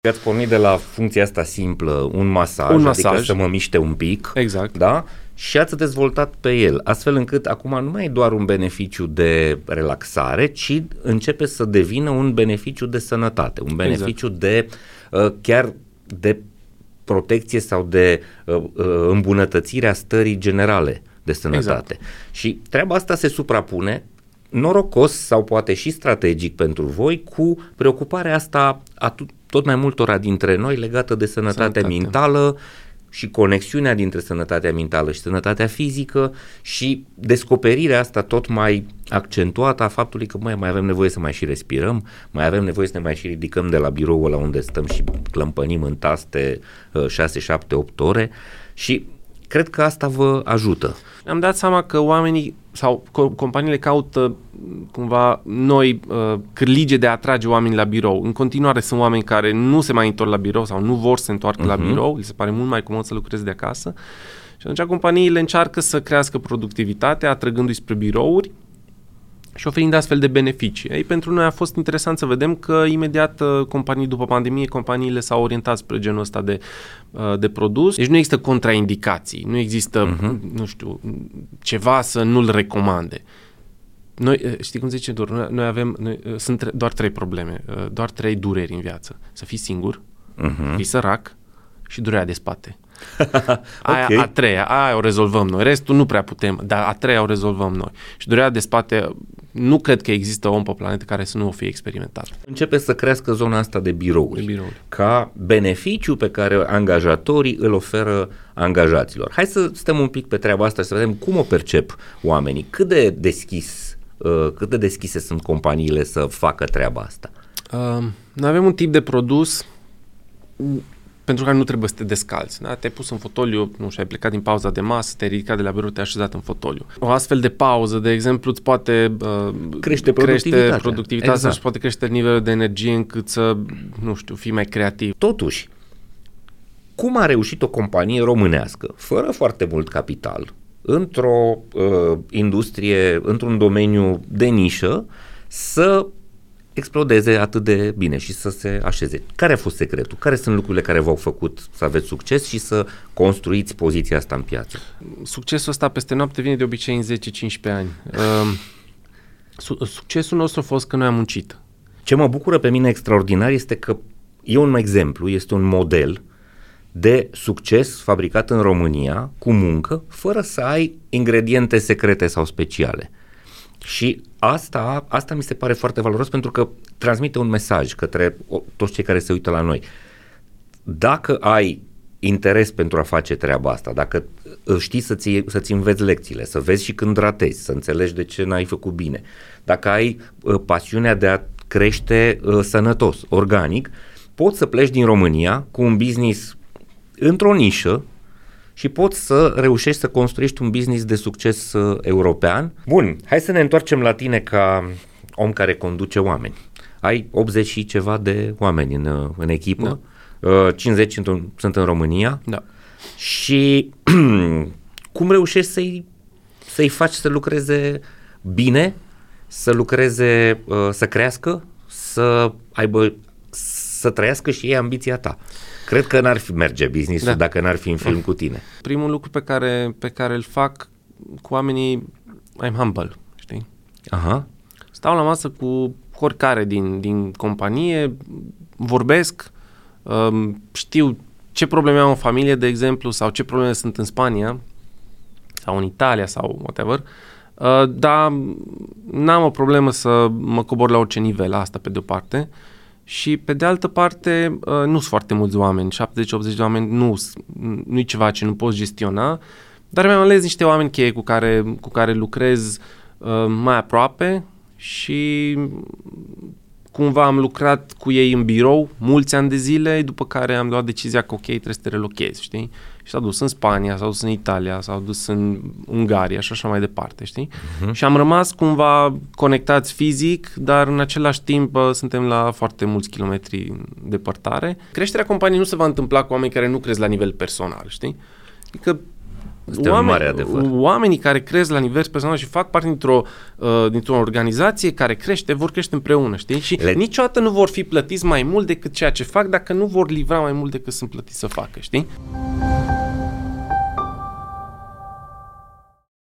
Ați pornit de la funcția asta simplă, un masaj, adică să mă miște un pic, exact. Da? Și ați dezvoltat pe el, astfel încât acum nu mai e doar un beneficiu de relaxare, ci începe să devină un beneficiu de sănătate, un beneficiu de chiar de protecție sau de îmbunătățirea stării generale de sănătate. Exact. Și treaba asta se suprapune, norocos sau poate și strategic pentru voi, cu preocuparea asta tot mai multora dintre noi legată de sănătatea mentală și conexiunea dintre sănătatea mentală și sănătatea fizică și descoperirea asta tot mai accentuată a faptului că mai avem nevoie să mai și respirăm, mai avem nevoie să ne mai și ridicăm de la biroul ăla unde stăm și clămpănim în taste 6, 7, 8 ore și cred că asta vă ajută. Am dat seama că oamenii sau companiile caută cumva noi cârlige de a atrage oameni la birou. În continuare sunt oameni care nu se mai întorc la birou sau nu vor să se întoarcă la birou, li se pare mult mai comod să lucreze de acasă. Și atunci companiile încearcă să crească productivitatea, atrăgându-i spre birouri și oferind astfel de beneficii. Ei, pentru noi a fost interesant să vedem că imediat după pandemie, companiile s-au orientat spre genul ăsta de produs. Deci nu există contraindicații, nu există, nu știu, ceva să nu-l recomande. Noi, știi cum zice, sunt doar 3 probleme, doar 3 dureri în viață. Să fii singur, fii sărac și durerea de spate. Okay. A treia, aia o rezolvăm noi. Restul nu prea putem, dar a treia o rezolvăm noi. Și durerea de spate, nu cred că există om pe planetă care să nu o fie experimentat. Începe să crească zona asta de birouri. Ca beneficiu pe care angajatorii îl oferă angajaților. Hai să stăm un pic pe treaba asta și să vedem cum o percep oamenii. Cât de deschise sunt companiile să facă treaba asta? Noi avem un tip de produs pentru care nu trebuie să te descalți. Da? Te-ai pus în fotoliu, nu știu, ai plecat din pauza de masă, te-ai ridicat de la birou, te-ai așezat în fotoliu. O astfel de pauză, de exemplu, îți poate crește productivitatea exact. Și poate crește nivelul de energie încât să, nu știu, fii mai creativ. Totuși, cum a reușit o companie românească, fără foarte mult capital, într-o industrie, într-un domeniu de nișă, să explodeze atât de bine și să se așeze? Care a fost secretul? Care sunt lucrurile care v-au făcut să aveți succes și să construiți poziția asta în piață? Succesul ăsta peste noapte vine de obicei în 10-15 ani. Succesul nostru a fost că noi am muncit. Ce mă bucură pe mine extraordinar este că e un exemplu, este un model de succes fabricat în România cu muncă, fără să ai ingrediente secrete sau speciale. Și asta mi se pare foarte valoros pentru că transmite un mesaj către toți cei care se uită la noi. Dacă ai interes pentru a face treaba asta, dacă știi să-ți înveți lecțiile, să vezi și când ratezi, să înțelegi de ce n-ai făcut bine, dacă ai pasiunea de a crește sănătos, organic, poți să pleci din România cu un business într-o nișă și poți să reușești să construiești un business de succes european. Bun, hai să ne întoarcem la tine ca om care conduce oameni. Ai 80 și ceva de oameni în echipă, da. 50 sunt în România. Da. Și cum reușești să-i faci să lucreze bine, să lucreze, să crească, să trăiască și ei ambiția ta? Cred că n-ar fi merge business-ul dacă n-ar fi în film cu tine. Primul lucru pe care îl fac cu oamenii, I'm humble, știi? Aha. Stau la masă cu oricare din companie, vorbesc, știu ce probleme am în familie, de exemplu, sau ce probleme sunt în Spania sau în Italia sau whatever, dar n-am o problemă să mă cobor la orice nivel, asta pe de-o parte. Și pe de altă parte, nu sunt foarte mulți oameni, 70-80 de oameni nu-i ceva ce nu poți gestiona, dar mi-am ales niște oameni cheie cu care lucrez mai aproape și cumva am lucrat cu ei în birou mulți ani de zile, după care am luat decizia că ok, trebuie să te relochezi, știi? Și s-a dus în Spania, s-a dus în Italia, s-a dus în Ungaria și așa mai departe, știi? Și am rămas cumva conectați fizic, dar în același timp suntem la foarte mulți kilometri departare. Creșterea companiei nu se va întâmpla cu oameni care nu cresc la nivel personal, știi? Adică Este un mare adevăr. Oamenii care cresc la nivel personal și fac parte dintr-o organizație care crește, vor crește împreună, știi? Și niciodată nu vor fi plătiți mai mult decât ceea ce fac dacă nu vor livra mai mult decât sunt plătiți să facă, știi?